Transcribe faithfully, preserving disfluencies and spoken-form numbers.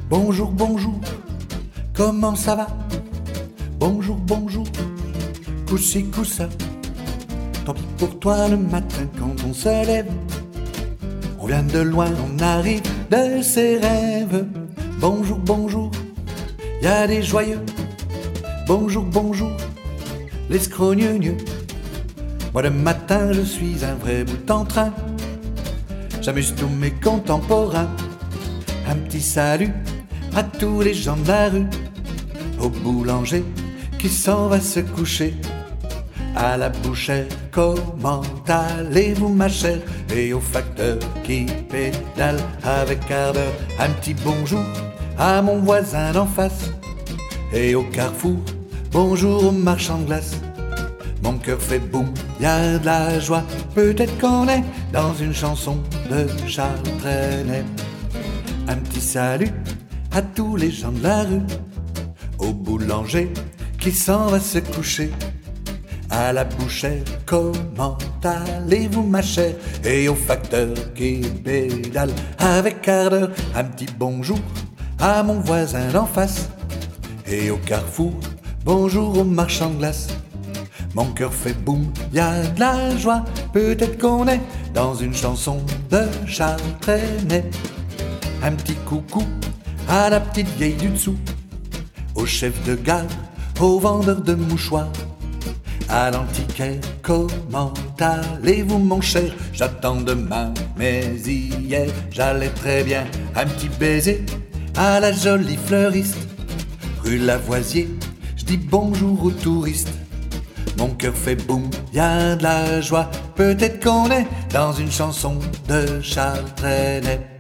Bonjour, bonjour, comment ça va? Bonjour, bonjour, coussi coussa. Tant pis pour toi le matin quand on se lève. On vient de loin, on arrive de ses rêves. Bonjour, bonjour, y a des joyeux. Bonjour, bonjour, les scrogneux. Moi le matin je suis un vrai bout en train. J'amuse tous mes contemporains. Un petit salut à tous les gens de la rue. Au boulanger qui s'en va se coucher. À la bouchère, comment allez-vous ma chère? Et au facteur qui pédale avec ardeur. Un petit bonjour à mon voisin d'en face. Et au carrefour, bonjour au marchand de glace. Mon cœur fait boum, y'a de la joie. Peut-être qu'on est dans une chanson de Charles Trenet. Un petit salut à tous les gens de la rue. Au boulanger qui s'en va se coucher. À la bouchère, comment allez-vous ma chère? Et au facteur qui pédale avec ardeur. Un petit bonjour à mon voisin d'en face. Et au carrefour, bonjour au marchand de glace. Mon cœur fait boum, y'a de la joie. Peut-être qu'on est dans une chanson de Charles Trenet. Un petit coucou à la petite vieille du dessous. Au chef de gare, au vendeur de mouchoirs. À l'antiquaire, comment allez-vous mon cher? J'attends demain, mais hier j'allais très bien. Un petit baiser à la jolie fleuriste. Rue Lavoisier, je dis bonjour aux touristes. Mon cœur fait boum, y'a de la joie. Peut-être qu'on est dans une chanson de Charles Trenet.